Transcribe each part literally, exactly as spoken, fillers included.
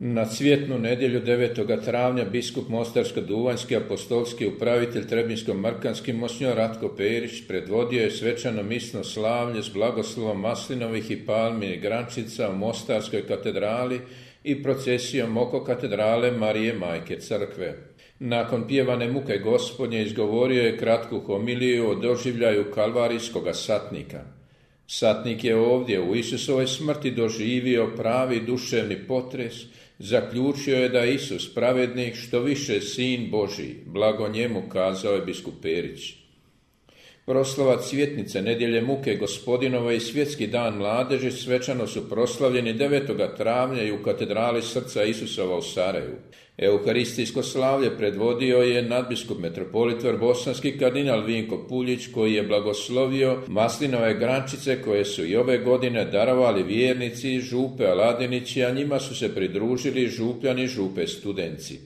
Na Cvjetnu nedjelju devetoga travnja biskup Mostarsko-duvanjski apostolski upravitelj Trebinsko-Markanski monsignor Ratko Perić predvodio je svečano misno slavlje s blagoslovom maslinovih i palminih grančica u Mostarskoj katedrali i procesijom oko katedrale Marije Majke Crkve. Nakon pjevane muke Gospodnje izgovorio je kratku homiliju o doživljaju kalvarijskoga satnika. Satnik je ovdje u Isusovoj smrti doživio pravi duševni potres, zaključio je da je Isus pravednik, što više Sin Božji, blago njemu, kazao je biskup Perić. Proslava Cvjetnice, nedjelje muke Gospodinove i Svjetski dan mladeži svečano su proslavljeni devetoga travnja i u katedrali Srca Isusova u Sarajevu. Euharistijsko slavlje predvodio je nadbiskup metropolit Vrbosanski kardinal Vinko Puljić, koji je blagoslovio maslinove grančice koje su i ove godine darovali vjernici iz župe Aladinići, a njima su se pridružili župljani župe Studenci.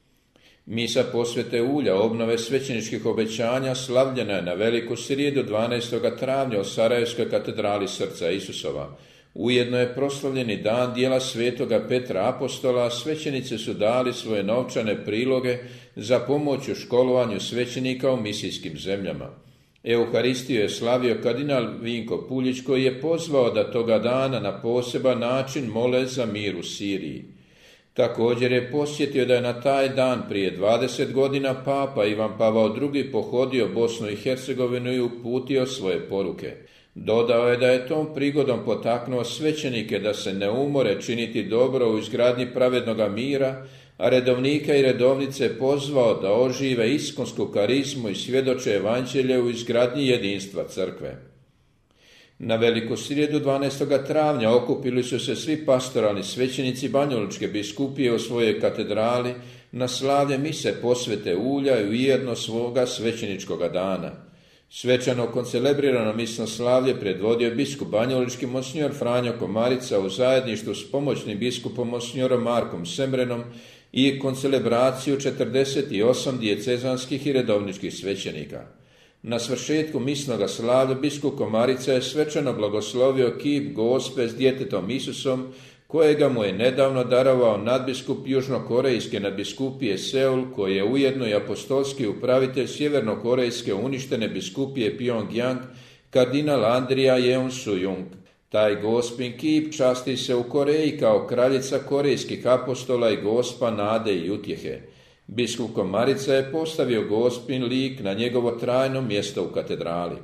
Misa posvete ulja obnove svećeničkih obećanja slavljena je na Veliku srijedu dvanaestoga travnja u Sarajevskoj katedrali Srca Isusova. Ujedno je proslavljeni dan dijela svetoga Petra Apostola, a svećenici su dali svoje novčane priloge za pomoć u školovanju svećenika u misijskim zemljama. Euharistiju je slavio kardinal Vinko Puljić, koji je pozvao da toga dana na poseban način mole za mir u Siriji. Također je posjetio da je na taj dan prije dvadeset godina papa Ivan Pavao drugi pohodio Bosnu i Hercegovinu i uputio svoje poruke. Dodao je da je tom prigodom potaknuo svećenike da se ne umore činiti dobro u izgradnji pravednoga mira, a redovnike i redovnice pozvao da ožive iskonsku karizmu i svjedoče evanđelje u izgradnji jedinstva crkve. Na Veliku srijedu dvanaestoga travnja okupili su se svi pastoralni svećenici Banjalučke biskupije u svojoj katedrali na slavlje mise posvete ulja i ujedno svoga svećeničkoga dana. Svečano koncelebrirano misno slavlje predvodio je biskup banjalučki monsignor Franjo Komarica u zajedništvu s pomoćnim biskupom monsignorom Markom Semrenom i koncelebraciju četrdeset osam dijecezanskih i redovničkih svećenika. Na svršetku misnoga slavlja biskup Komarica je svečano blagoslovio kip Gospe s djetetom Isusom, kojega mu je nedavno darovao nadbiskup južnokorejske nadbiskupije Seul, koji je ujedno i apostolski upravitelj sjevernokorejske uništene biskupije Pyongyang, kardinal Andrija Jeon-sujung. Taj Gospin kip časti se u Koreji kao kraljica korejskih apostola i Gospa nade i utjehe. Biskup Komarica je postavio Gospin lik na njegovo trajno mjesto u katedrali.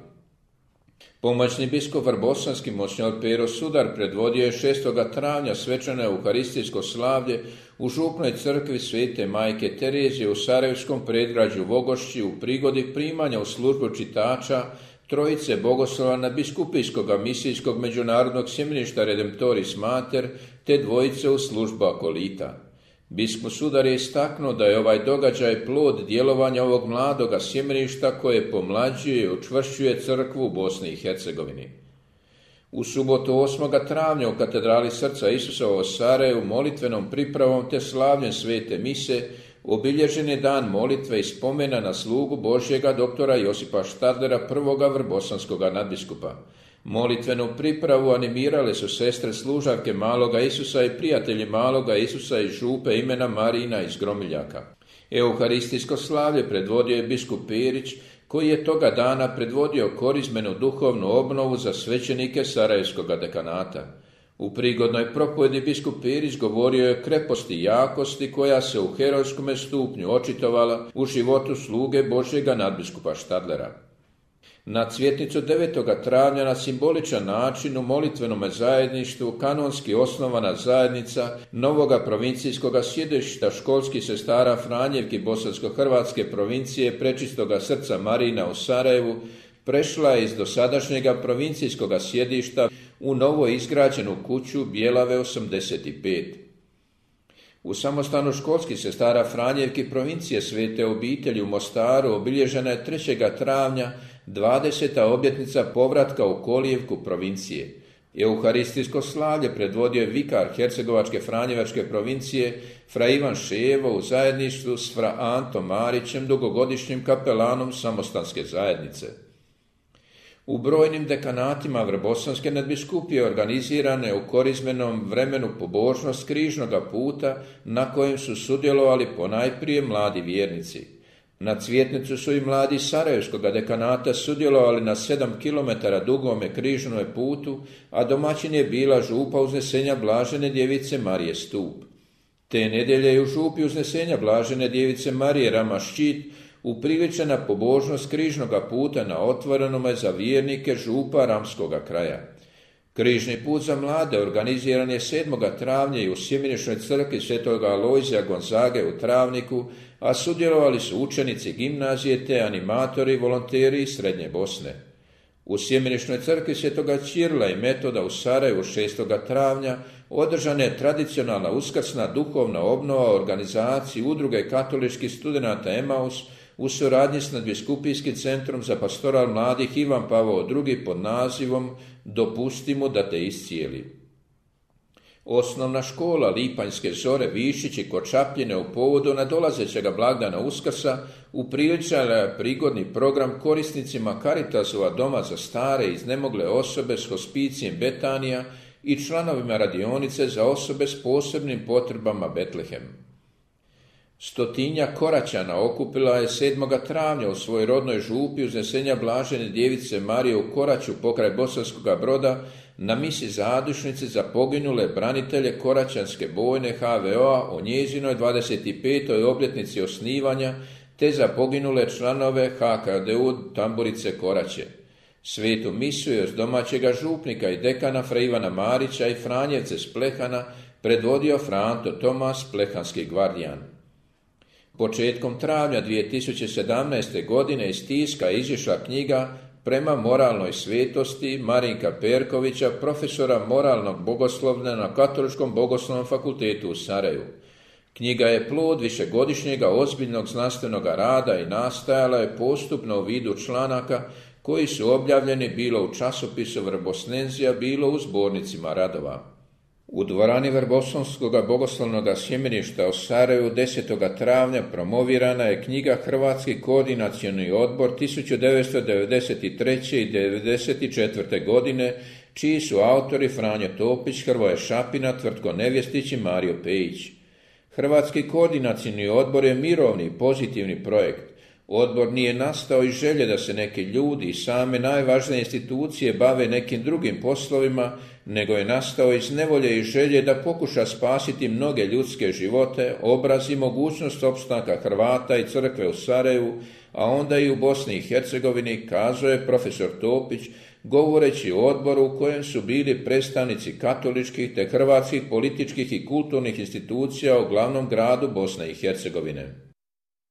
Pomoćni biskup Vrbosanski monsignor Pero Sudar predvodio je šestoga travnja svečano euharistijsko slavlje u župnoj crkvi Svete Majke Terezije u sarajevskom predgrađu Vogošći u prigodi primanja u službu čitača trojice bogoslova nadbiskupijskog misijskog međunarodnog sjemeništa Redemptoris Mater te dvojice u službu akolita. Biskup Sudar je istaknuo da je ovaj događaj plod djelovanja ovog mladoga sjemeništa koje pomlađuje i učvršćuje crkvu u Bosni i Hercegovini. U subotu osmoga travnja u katedrali Srca Isusova u Sarajevu molitvenom pripravom te slavljem svete mise obilježen je dan molitve i spomena na slugu Božjega doktora Josipa Štadlera, prvoga vrbosanskoga nadbiskupa. Molitvenu pripravu animirale su sestre služavke Maloga Isusa i prijatelji Maloga Isusa iz župe imena Marina iz Gromiljaka. Euharistijsko slavlje predvodio je biskup Perić, koji je toga dana predvodio korizmenu duhovnu obnovu za svećenike Sarajevskoga dekanata. U prigodnoj propovjedi biskup Perić govorio je o kreposti i jakosti koja se u herojskome stupnju očitovala u životu sluge Božjega nadbiskupa Štadlera. Na Cvjetnicu devetoga travnja na simboličan način u molitvenome zajedništvu kanonski osnovana zajednica novoga provincijskoga sjedišta školskih sestara Franjevki Bosansko-hrvatske provincije Prečistoga srca Marina u Sarajevu prešla je iz dosadašnjega provincijskoga sjedišta u novo izgrađenu kuću Bjelave osamdeset pet. U samostanu školskih sestara Franjevki provincije Svete obitelji u Mostaru obilježena je trećega travnja dvadeseta obljetnica povratka u kolijevku provincije. Euharistijsko slavlje predvodio je vikar Hercegovačke Franjevačke provincije fra Ivan Šejevo u zajedništvu s fra Antom Marićem, dugogodišnjim kapelanom samostanske zajednice. U brojnim dekanatima Vrbosanske nadbiskupije organizirane u korizmenom vremenu pobožnost križnoga puta na kojem su sudjelovali ponajprije mladi vjernici. Na Cvjetnicu su i mladi Sarajevskog dekanata sudjelovali na sedam kilometara dugome križnome putu, a domaćin je bila župa uznesenja Blažene djevice Marije Stup. Te nedjelje je u župi uznesenja Blažene djevice Marije Rama Ščit upriličena pobožnost križnoga puta na otvorenome za vjernike župa Ramskoga kraja. Križni put za mlade organiziran je sedmoga travnja i u Sjemeničnoj crkvi Svetoga Alojzija Gonzage u Travniku, a sudjelovali su učenici gimnazije te animatori i volonteri iz Srednje Bosne. U Sjemeničnoj crkvi Svetoga Ćirila i Metoda u Sarajevu šestoga travnja održana je tradicionalna uskrsna duhovna obnova organizaciji Udruge katoličkih studenata Emaus u suradnji s nadbiskupijskim centrom za pastoral mladih Ivan Pavao drugi pod nazivom Dopusti mu da te iscijeli. Osnovna škola Lipanjske zore Višići kod Čapljine u povodu nadolazećega blagdana Uskrsa upriličila je prigodni program korisnicima Caritasova doma za stare i iznemogle osobe s hospicijem Betanija i članovima radionice za osobe s posebnim potrebama Betlehem. Stotinja Koraćana okupila je sedmoga travnja u svojoj rodnoj župi uznesenja Blažene djevice Marije u Koraću pokraj Bosanskoga Broda na misi zadušnice za poginule branitelje Koraćanske bojne ha ve o-a o njezinoj dvadeset petoj obljetnici osnivanja te za poginule članove ha ka de u Tamburice Koraće. Svetu misu je s domaćega župnika i dekana fra Ivana Marića i Franjevce s Plehana predvodio fra Anto Tomas, plehanski gvardijan. Početkom travnja dvije tisuće sedamnaeste. godine iz tiska je izišla knjiga Prema moralnoj svetosti Marinka Perkovića, profesora moralnog bogoslovlja na Katoličkom bogoslovnom fakultetu u Sarajevu. Knjiga je plod višegodišnjega ozbiljnog znanstvenog rada i nastajala je postupno u vidu članaka koji su objavljeni bilo u časopisu Vrbosnenzija, bilo u zbornicima radova. U dvorani Vrbosanskoga bogoslovnog sjemeništa u Sarajevu desetoga travnja promovirana je knjiga Hrvatski koordinacioni odbor tisuću devetsto devedeset treće. i devedeset četvrte. godine, čiji su autori Franjo Topić, Hrvoje Šapina, Tvrtko Nevjestić i Mario Pejić. Hrvatski koordinacioni odbor je mirovni i pozitivni projekt. Odbor nije nastao iz želje da se neki ljudi i same najvažnije institucije bave nekim drugim poslovima, nego je nastao iz nevolje i želje da pokuša spasiti mnoge ljudske živote, obraz i mogućnost opstanka Hrvata i crkve u Sarajevu, a onda i u Bosni i Hercegovini, kazao je profesor Topić, govoreći o odboru u kojem su bili predstavnici katoličkih te hrvatskih političkih i kulturnih institucija u glavnom gradu Bosne i Hercegovine.